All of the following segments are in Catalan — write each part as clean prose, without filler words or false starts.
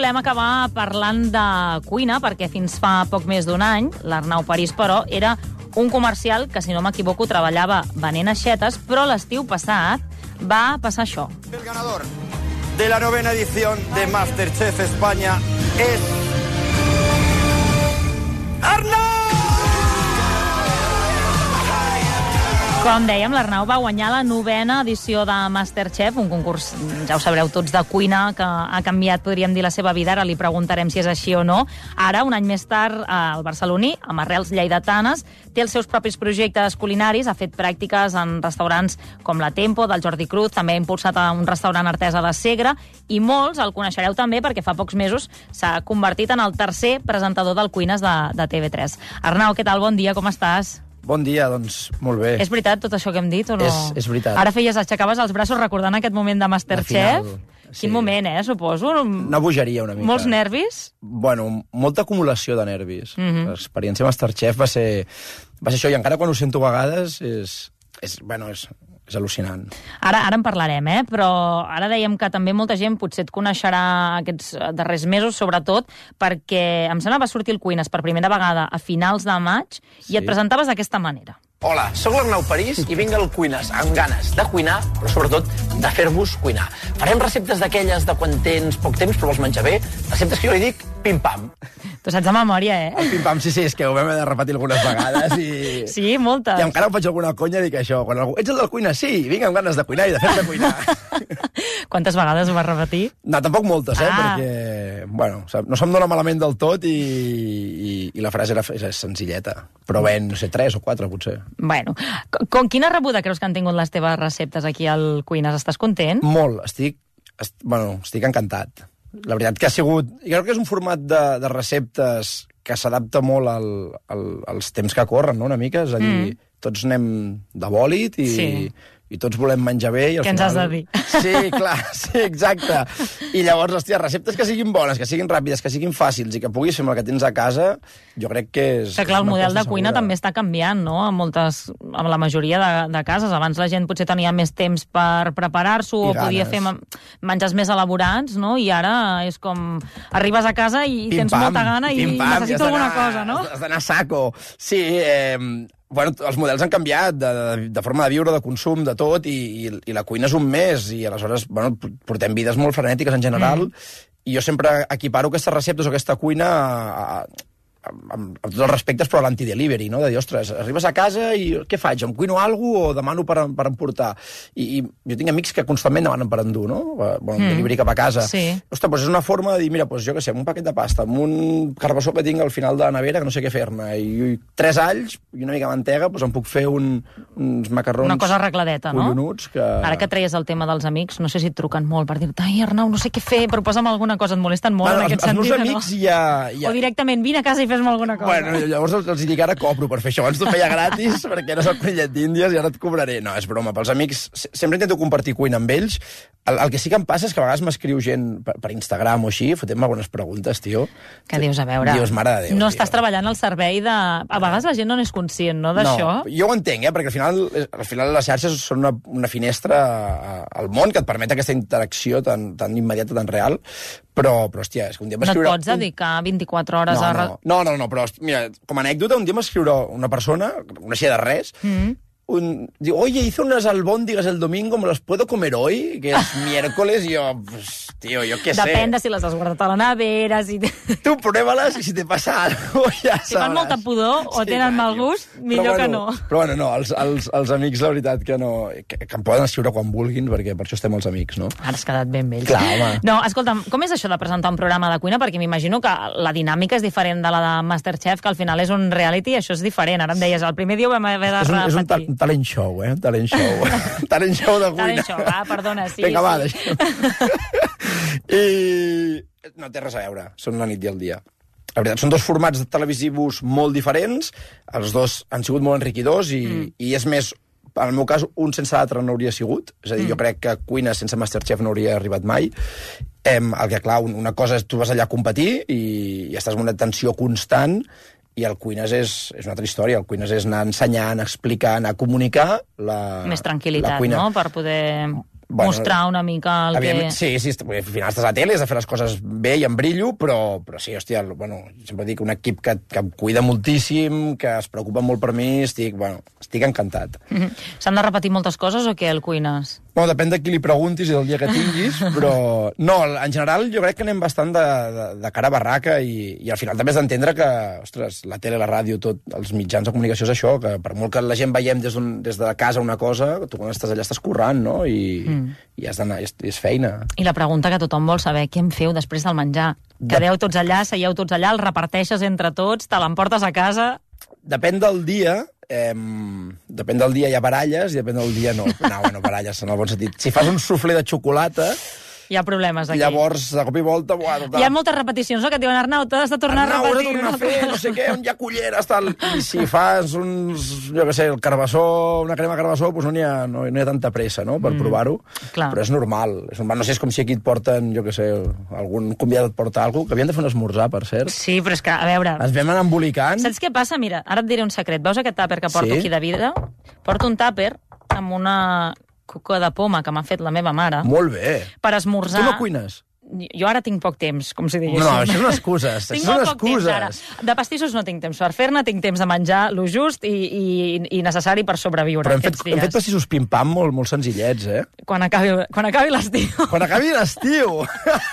volem acabar parlant de cuina, perquè fins fa poc més d'un any, l'Arnau París, però, era un comercial que, si no m'equivoco, treballava venent aixetes, però l'estiu passat va passar això. El ganador de la 9ª edición de MasterChef España es... ¡Arnau! Com dèiem, l'Arnau va guanyar la 9ª edició de MasterChef, un concurs, ja ho sabreu tots, de cuina, que ha canviat, podríem dir, la seva vida. Ara li preguntarem si és així o no. Ara, un any més tard, el barceloní, amb arrels lleidatanes, té els seus propis projectes culinaris, ha fet pràctiques en restaurants com la Tempo, del Jordi Cruz, també ha impulsat un restaurant artesa de Segre, i molts el coneixereu també perquè fa pocs mesos s'ha convertit en el tercer presentador del Cuines de TV3. Arnau, què tal? Bon dia, com estàs? Bon dia, doncs molt bé. És veritat tot això que hem dit o no? És veritat. Ara aixecaves els braços recordant aquest moment de MasterChef. Sí. Quin moment, suposo. Una bogeria, una mica. Molts nervis? Bueno, molta acumulació de nervis. L'experiència MasterChef va ser això, i encara quan ho sento a vegades és al·lucinant. Ara en parlarem, però ara dèiem que també molta gent potser et coneixerà aquests darrers mesos, sobretot, perquè em sembla que va sortir el Cuines per primera vegada a finals de maig i et presentaves d'aquesta manera. Hola, sóc l'Arnau París i vinc al Cuines amb ganes de cuinar, però sobretot de fer-vos cuinar. Farem receptes d'aquelles de quan tens poc temps però vols menjar bé, receptes que jo li dic pim-pam. Tu saps de memòria, El pim-pam, sí, és que ho vam haver de repetir algunes vegades i... Sí, moltes. I encara em faig alguna conya, dic això. Quan algú... Ets el del Cuines? Sí, vinc amb ganes de cuinar i de fer-te cuinar. Quantes vegades ho vas repetir? No, tampoc moltes, perquè, bueno, no se'm dona malament del tot i la frase és senzilleta. Però bé, no sé, 3 o 4, potser. Bueno, quina rebuda creus que han tingut les teves receptes aquí al Cuines? Estàs content? Molt, estic encantat. La veritat que ha sigut... Jo crec que és un format de receptes que s'adapta molt als temps que corren, no?, una mica. És a dir, tots anem de bòlit i tots volem menjar bé. I al Què ens has de dir? Sí, clar, sí, exacte. I llavors, hòstia, receptes que siguin bones, que siguin ràpides, que siguin fàcils i que puguis fer amb el que tens a casa, jo crec que és... Que clar, el model de cuina també està canviant, no?, amb la majoria de cases. Abans la gent potser tenia més temps per preparar-s'ho o podia fer menjars més elaborats, no?, i ara és com... Arribes a casa i tens molta gana i necessito alguna cosa, no? Has d'anar a saco. Sí, bueno, els models han canviat de forma de viure, de consum, de tot, i la cuina és un mes, i aleshores, bueno, portem vides molt frenètiques en general, i jo sempre equiparo aquestes receptes o aquesta cuina amb tots els respectes, però a l'anti-delivery, no? De dir, ostres, arribes a casa i què faig? Em cuino alguna cosa o demano per emportar? I jo tinc amics que constantment demanen per endur, no? Bueno, delivery cap a casa. Sí. Ostres, doncs és una forma de dir, mira, doncs jo què sé, amb un paquet de pasta, amb un carbassó que tinc al final de la nevera, que no sé què fer-ne, i 3 alls i una mica de mantega, doncs em puc fer uns macarrons... Una cosa arregladeta, no? Collonuts que... Ara que treies el tema dels amics, no sé si et truquen molt per dir-te, ai, Arnau, no sé què fer, proposa'm alguna cosa, et molesten molt en aquest sentit, no? Els meus amics ja... O directament, vine a casa i fes-me alguna cosa. Bueno, llavors els dic, ara cobro per fer això. Abans t'ho feia gratis, perquè no soc conillet d'Índies i ara et cobraré. No, és broma. Pels amics, sempre intento compartir cuina amb ells. El que sí que em passa és que a vegades m'escriu gent per Instagram o així, fotem algunes preguntes, tio. Que dius, a veure, dius, mare de Déu, no estàs treballant al servei de... A vegades la gent no n'és conscient, no, d'això? No, jo ho entenc, perquè al final les xarxes són una finestra al món que et permet aquesta interacció tan immediata, tan real, però hòstia, és que un dia No et pots dedicar 24 hores a... No, però mira, com a anècdota, un dia m'escriurà una persona, no coneixia de res, diu, oye, hice unas albóndigas el domingo, ¿me las puedo comer hoy? Que es miércoles, y yo, pues, tío, yo qué sé. Depèn de si les has guardat a la nevera, si... Tu prueba-les i si te passa algo, ja sabràs. Si fan molta pudor o tenen mal gust, millor que no. Però bueno, no, els amics, la veritat, que no... Que em poden escriure quan vulguin, perquè per això estem els amics, no? Ara has quedat ben vells. Clar, home. No, escolta'm, com és això de presentar un programa de cuina? Perquè m'imagino que la dinàmica és diferent de la de MasterChef, que al final és un reality, això és diferent. Ara em deies, el primer dia ho vam haver de repetir. És un talent show, talent show. Talent show de cuina. Talent show, perdona, sí. Vinga, va, deixa'm. I no té res a veure, són la nit i el dia. La veritat, són dos formats televisius molt diferents, els dos han sigut molt enriquidors i és més, en el meu cas, un sense l'altre no hauria sigut. És a dir, jo crec que cuina sense MasterChef no hauria arribat mai. El que, clar, una cosa és tu vas allà a competir i estàs en una tensió constant, i el Cuines és una altra història. El Cuines és anar ensenyant, explicar, anar a comunicar la més tranquil·litat, la cuina. No?, per poder... mostrar una mica el que... Sí, al final estàs a la tele, has de fer les coses bé i amb brillo, però sí, hòstia, sempre dic un equip que em cuida moltíssim, que es preocupa molt per mi, estic encantat. S'han de repetir moltes coses o què, el cuines? Depèn de qui li preguntis i del dia que tinguis, però no, en general jo crec que anem bastant de cara a barraca i al final també has d'entendre que, ostres, la tele, la ràdio, tot, els mitjans de comunicació és això, que per molt que la gent veiem des de casa una cosa, tu quan estàs allà estàs currant, no? I has d'anar, és feina. I la pregunta que tothom vol saber, què en feu després del menjar? Quedeu tots allà, seieu tots allà, el reparteixes entre tots, te l'emportes a casa... Depèn del dia, hi ha baralles i depèn del dia no. No, baralles en el bon sentit. Si fas un suflé de xocolata... Hi ha problemes aquí. Llavors, de cop i volta... Hi ha moltes repeticions, no? Que et diuen, Arnau, t'has de tornar a repetir. Arnau, he de tornar a fer, no sé què, on hi ha culleres, tal. I si fas el carbassó, una crema carbassó, doncs no hi ha tanta pressa, no?, per provar-ho. Clar. Però és normal. No sé, és com si aquí et porten, algun convidat et porta alguna cosa, que havien de fer un esmorzar, per cert. Sí, però és que, a veure... Ens vam anar embolicant. Saps què passa? Mira, ara et diré un secret. Veus aquest tàper que porto aquí de vidre? Porto un tàper amb una coca de poma que m'ha fet la meva mare. Molt bé. Per esmorzar. Tu no cuines? Jo ara tinc poc temps, com si diguéssim. No, això són excuses. Tinc molt poc temps, ara. De pastissos no tinc temps per fer-ne, tinc temps de menjar lo just i necessari per sobreviure aquests dies. Hem fet pastissos pim-pam molt senzillets, eh? Quan acabi l'estiu. Quan acabi l'estiu!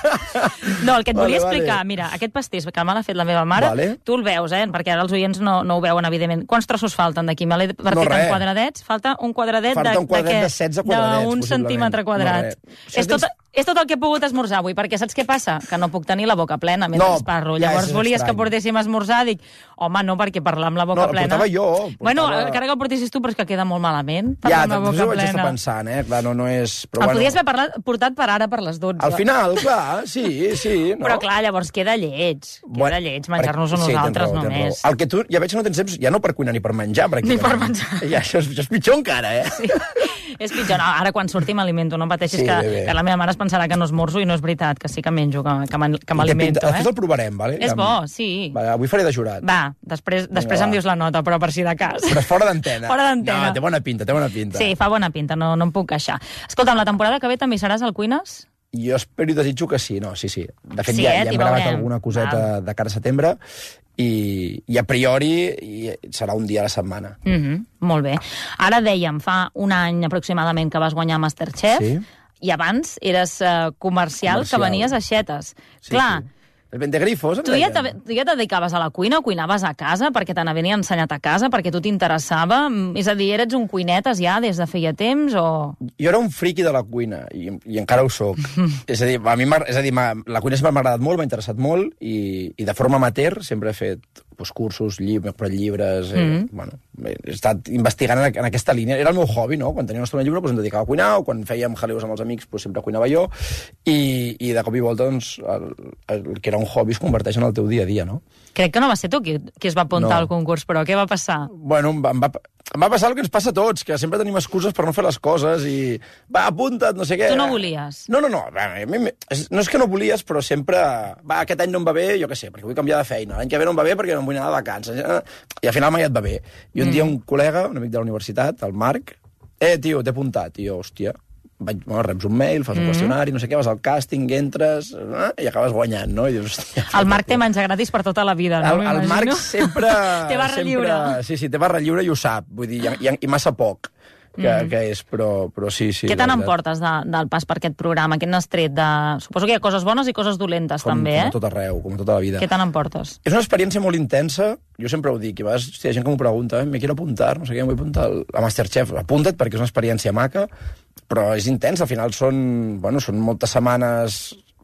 No, el que et volia explicar, mira, aquest pastís que me l'ha fet la meva mare, tu el veus, perquè ara els oients no ho veuen, evidentment. Quants trossos falten d'aquí? Me l'he partit en quadradets? Falta un quadradet de 16 quadradets, d'un centímetre quadrat. És tot el que he pogut esmorzar avui, perquè saps què passa? Que no puc tenir la boca plena mentre parlo. Llavors volies que portéssim a esmorzar, dic, home, no, perquè parlar amb la boca plena... No, la portava jo. Bueno, encara que el portessis tu, però és que queda molt malament. Ja, doncs ho vaig estar pensant, Clar, no és... El podies haver portat per ara, per les 12. Al final, clar, sí. Però clar, llavors queda lleig. Queda lleig menjar-nos-ho nosaltres només. El que tu, ja veig que no tens temps, ja no per cuinar ni per menjar. Ni per menjar. Ja, això és pitjor encara, Sí. És pitjor. No, ara quan surti m'alimento, no pateixis que la meva mare es pensarà que no esmorzo i no és veritat, que sí que menjo, que m'alimento. Després el provarem, vale? És bo, sí. Va, avui faré de jurat. Va, després em dius la nota, però per si de cas. Però és fora d'antena. Fora d'antena. No, té bona pinta. Sí, fa bona pinta, no em puc queixar. Escolta'm, la temporada que ve també hi seràs al Cuines? Jo espero i desitjo que sí, no, sí. De fet, ja hem gravat alguna coseta de cara a setembre i a priori serà un dia a la setmana. Molt bé. Ara dèiem, fa un any aproximadament que vas guanyar Masterchef i abans eres comercial que venies a Xetes. Clar, el Vendegrifos, tu ja et dedicaves a la cuina o cuinaves a casa perquè te n'havien ensenyat a casa, perquè tu t'interessava? És a dir, eres un cuinetes ja des de feia temps o...? Jo era un friqui de la cuina i encara ho soc. És a dir, la cuina sempre m'ha agradat molt, m'ha interessat molt i de forma amateur sempre he fet cursos, llibres... He estat investigant en aquesta línia. Era el meu hobby, no? Quan tenia una estona lliure em dedicava a cuinar, o quan fèiem jaleos amb els amics sempre cuinava jo, i de cop i volta el que era un hobby es converteix en el teu dia a dia, no? Crec que no va ser tu qui es va apuntar al concurs, però què va passar? Bueno, em va passar el que ens passa a tots, que sempre tenim excuses per no fer les coses i... Va, apunta't, no sé què... Tu no volies? No. No és que no volies, però sempre... Va, aquest any no em va bé, jo què sé, perquè vull canviar de feina. L'any que ve no em va bé perquè no em vull anar de vacances. I al final mai et va bé. I un dia un col·lega, un amic de la universitat, el Marc, tio, t'he apuntat. I jo, hòstia... reps un mail, fas un qüestionari, no sé què, vas al càsting, entres i acabes guanyant, no? I dius, hòstia, el Marc té menjar gratis per tota la vida, no? El Marc sempre... té barra lliure. Sí, té barra lliure i ho sap, vull dir, i massa poc que és, però sí. Què te n'emportes del pas per aquest programa? Què n'has tret de... Suposo que hi ha coses bones i coses dolentes, també, Com a tot arreu, com a tota la vida. Què te n'emportes? És una experiència molt intensa, jo sempre ho dic, i a vegades hi ha gent que m'ho pregunta, me quiero apuntar, no sé què, em vull apuntar a Masterchef. Apunta't perquè és una experiència maca, però és intens, al final són moltes setmanes...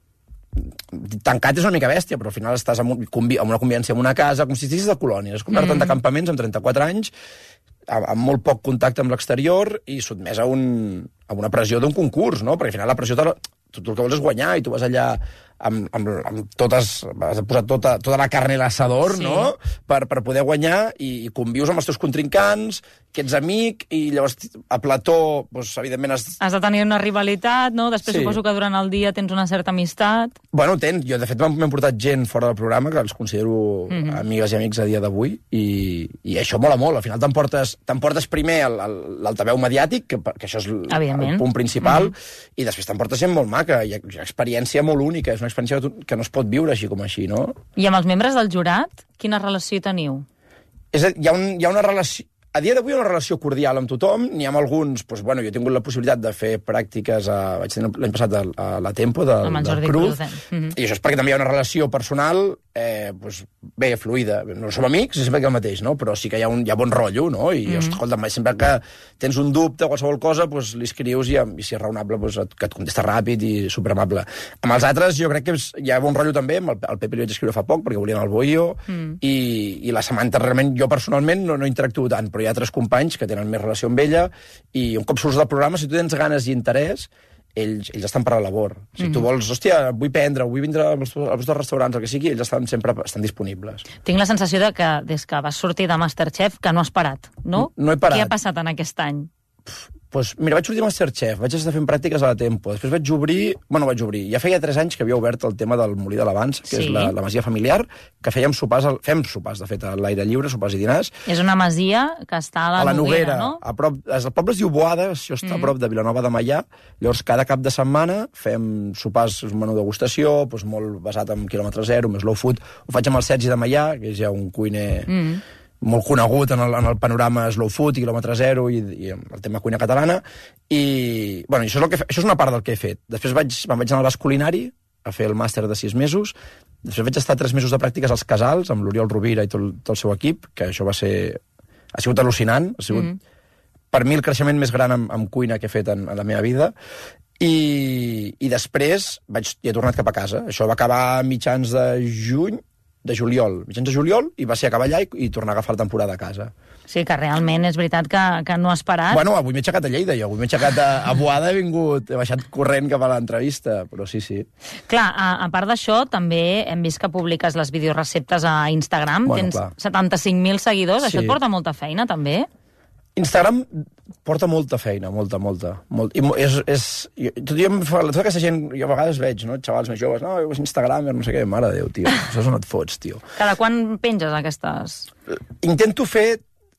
Tancat és una mica bèstia, però al final estàs amb una convivència en una casa, com si estiguis de colònies, és com anar-te'n de campaments amb 34 anys, amb molt poc contacte amb l'exterior i sotmès a una pressió d'un concurs, no? Perquè al final la pressió tu el que vols és guanyar i tu vas allà amb totes... Has de posar tota la carn a l'assador, Sí. no?, per poder guanyar, i convius amb els teus contrincants, que ets amic, i llavors a plató, doncs, evidentment... Has de tenir una rivalitat, no? Després Sí. suposo que durant el dia tens una certa amistat. Bueno, jo de fet m'he portat gent fora del programa que els considero amigues i amics a dia d'avui, i això mola molt. Al final t'emportes primer l'altaveu mediàtic, que això és el punt principal, i després t'emportes gent molt maca. Hi ha una experiència molt única, és una experiència que no es pot viure així com així, no? I amb els membres del jurat, quina relació teniu? Hi ha una relació... A dia d'avui hi ha una relació cordial amb tothom, n'hi ha alguns... Doncs, bueno, jo he tingut la possibilitat de fer pràctiques vaig tenir l'any passat a la Tempo, del Cruz, i això és perquè també hi ha una relació personal doncs, bé, fluida. No som amics, és sempre el mateix, no? Però sí que hi ha bon rotllo, no? I, escolta, sempre que tens un dubte o qualsevol cosa, doncs li escrius i si és raonable, doncs, que et contesta ràpid i superamable. Amb els altres jo crec que hi ha bon rotllo també, amb el Pepe li vaig escriure fa poc, perquè volien el Boio, i la Samantha realment, jo personalment no interactuo tant, però hi ha altres companys que tenen més relació amb ella, i un cop surts del programa, si tu tens ganes i interès, ells estan per la labor. Si tu vols, hòstia, vull vindre als vostres restaurants, el que sigui, ells sempre estan disponibles. Tinc la sensació de que des que vas sortir de MasterChef que no has parat, no? No he parat. Què ha passat en aquest any? Doncs mira, vaig sortir de MasterChef, vaig estar fent pràctiques a la Tempo, després vaig obrir, ja feia 3 anys que havia obert el tema del Molí de l'Avanç, que és la masia familiar, que fem sopars, de fet, a l'aire lliure, sopars i dinars. És una masia que està a la Noguera, no? El poble es diu Boada, això està a prop de Vilanova de Meià, llavors cada cap de setmana fem sopars, un menú degustació, doncs molt basat en quilòmetre zero, més slow food, ho faig amb el Sergi de Meià, que és ja un cuiner... molt conegut en el panorama slow food i quilòmetre zero i el tema cuina catalana, i bueno, això és una part del que he fet. Després me'n vaig anar al Basc Culinari a fer el màster de 6 mesos, després vaig estar 3 mesos de pràctiques als Casals amb l'Oriol Rovira i tot el seu equip, que això ha sigut al·lucinant, ha sigut per mi el creixement més gran en cuina que he fet en la meva vida, i després he tornat cap a casa. Això va acabar a mitjans de juliol, i va ser acabar allà i tornar a agafar la temporada a casa. Sí, que realment és veritat que no has parat. Bueno, avui m'he aixecat a Lleida, avui m'he aixecat a Boada, he baixat corrent cap a l'entrevista, però sí. Clar, a part d'això, també hem vist que publiques les videoreceptes a Instagram, tens 75.000 seguidors, això et porta molta feina, també? Instagram porta molta feina, molta. I tot aquesta gent, jo a vegades veig, no, xavals més joves, no, és Instagramer, no sé què, mare de Déu, tio, això és on et fots, tio. Cada quan penges aquestes? Intento fer,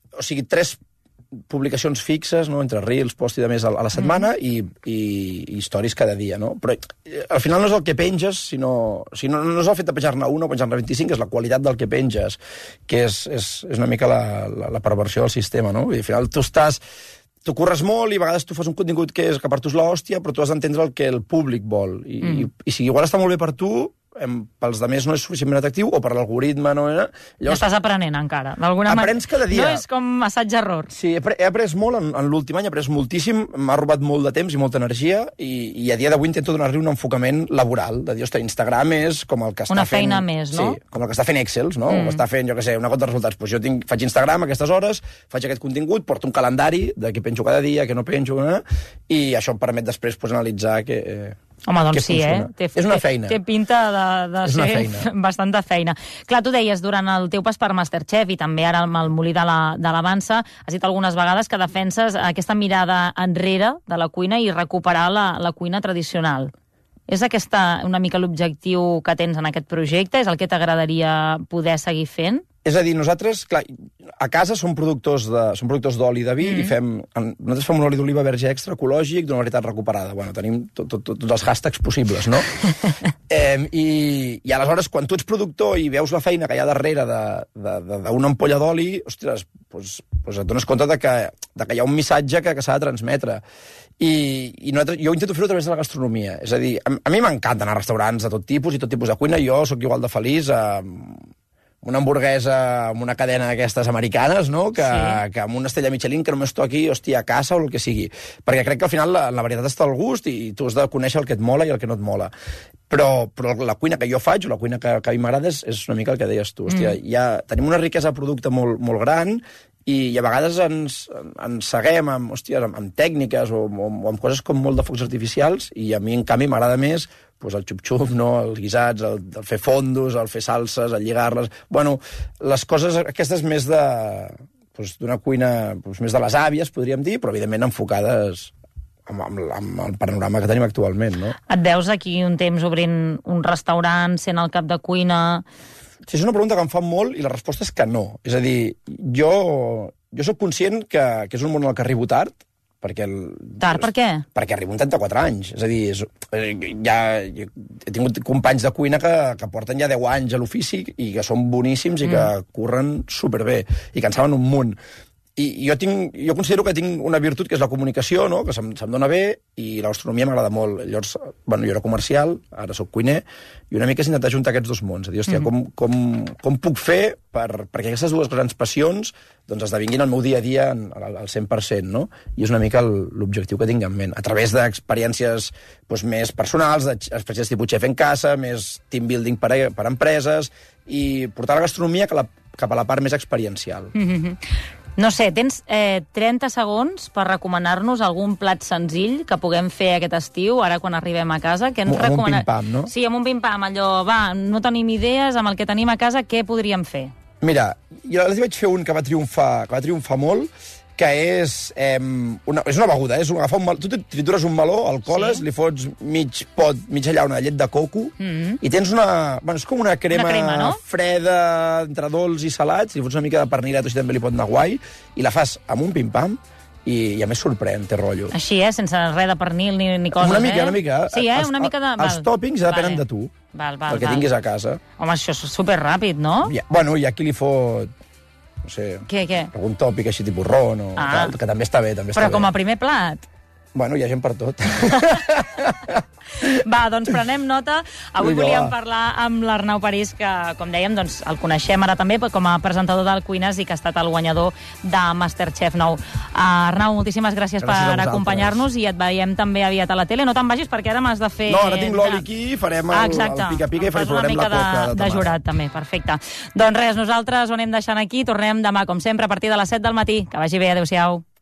3 publicacions fixes, no, entre reels, post i de més a la setmana, i històries cada dia, no? Però al final no és el que penges, sinó no és el fet de penjar-ne una o penjar-ne 25, és la qualitat del que penges, que és una mica la perversió del sistema, no? I al final tu curres molt i a vegades tu fas un contingut que per tu és l'hòstia, però tu has d'entendre el que el públic vol. I si igual està molt bé per tu, pels altres no és suficientment atractiu, o per l'algoritme, no era... Llavors, estàs aprenent encara, d'alguna manera. Aprens cada dia. No és com assaig-error. Sí, he après molt en l'últim any, he après moltíssim, m'ha robat molt de temps i molta energia, i a dia d'avui intento donar-li un enfocament laboral, de dir, ostres, Instagram és com el que està fent... Una feina més, no? Sí, com el que està fent Excels, no? O està fent, jo què sé, una compte de resultats. Doncs jo faig Instagram a aquestes hores, faig aquest contingut, porto un calendari de què penjo cada dia, què no penjo, i això em permet després analitzar que... Home, doncs sí, és una feina. Té pinta de ser bastanta feina. Clar, tu deies, durant el teu pas per MasterChef i també ara amb el Molí de l'Avança, has dit algunes vegades que defenses aquesta mirada enrere de la cuina i recuperar la cuina tradicional. És una mica l'objectiu que tens en aquest projecte? És el que t'agradaria poder seguir fent? És a dir, nosaltres, clar, a casa som productors d'oli de vi i nosaltres fem un oli d'oliva verge extra ecològic d'una varietat recuperada. Bueno, tenim tots els hashtags possibles, no? I aleshores, quan tu ets productor i veus la feina que hi ha darrere d'una ampolla d'oli, ostres, doncs et dones compte de que hi ha un missatge que s'ha de transmetre. I jo intento fer-ho a través de la gastronomia. És a dir, a mi m'encanta anar a restaurants de tot tipus i tot tipus de cuina. Jo sóc igual de feliç una hamburguesa amb una cadena d'aquestes americanes, no? Que amb una estrella Michelin que només toqui, hòstia, a casa o el que sigui. Perquè crec que al final la varietat està al gust i tu has de conèixer el que et mola i el que no et mola. Però la cuina que jo faig, o la cuina que a mi m'agrada, és una mica el que deies tu. Hòstia, tenim una riquesa de producte molt, molt gran i a vegades ens ceguem amb tècniques o amb coses com molt de focs artificials, i a mi, en canvi, m'agrada més doncs el xup-xup, no? Els guisats, el fer fondos, el fer salses, el lligar-les... Bueno, les coses aquestes més d'una cuina més de les àvies, podríem dir, però evidentment enfocades amb el panorama que tenim actualment, no? Et veus aquí un temps obrint un restaurant, sent el cap de cuina? Sí, és una pregunta que em fan molt i la resposta és que no. És a dir, jo sóc conscient que és un món en el que arribo tard, perquè... Tard, per què? Perquè arribo amb 34 anys. És a dir, he tingut companys de cuina que porten ja 10 anys a l'ofici i que són boníssims i que curren superbé i que en saben un munt. I jo considero que tinc una virtut, que és la comunicació, no? Que se'm dona bé, i la gastronomia m'agrada molt. Llavors, jo era comercial, ara sóc cuiner, i una mica és intentar juntar aquests dos mons. És a dir, hòstia, com puc fer perquè aquestes dues grans passions doncs esdevinguin el meu dia a dia al 100%, no? I és una mica l'objectiu que tinc en ment. A través d'experiències més personals, d'experiències tipus chef en casa, més team building per empreses, i portar la gastronomia cap a la part més experiencial. No sé, tens 30 segons per recomanar-nos algun plat senzill que puguem fer aquest estiu, ara quan arribem a casa. Amb un pim-pam, no? Sí, amb un pim-pam, allò, no tenim idees, amb el que tenim a casa, què podríem fer? Mira, jo vaig fer un que va triomfar molt, que és una beguda, tu tritures un meló, el coles, li fots mitja llauna de llet de coco, i tens és com una crema, no? Freda, entre dolç i salats, li fots una mica de pernil, així també li pot anar guai, i la fas amb un pim-pam, i a més sorprèn, té rotllo. Així, sense res de pernil ni coses, una mica. Sí, una mica de... Els tòpings ja depenen de tu, el que tinguis a casa. Home, això és superràpid, no? Bueno, hi ha qui li fot... no sé, què? Algun tòpic així tipus ron o tal, que també està bé. Però com a primer plat? Bueno, hi ha gent per tot. Va, doncs prenem nota. Avui volíem parlar amb l'Arnau París, que, com dèiem, doncs, el coneixem ara també com a presentador del Cuines i que ha estat el guanyador de Masterchef 9. Arnau, moltíssimes gràcies per acompanyar-nos i et veiem també aviat a la tele. No te'n vagis perquè ara m'has de fer... No, ara tinc l'oli aquí, farem el pica-pica i farem la coca de jurat, també, perfecte. Doncs res, nosaltres ho anem deixant aquí, tornem demà, com sempre, a partir de les 7 del matí. Que vagi bé, adéu-siau.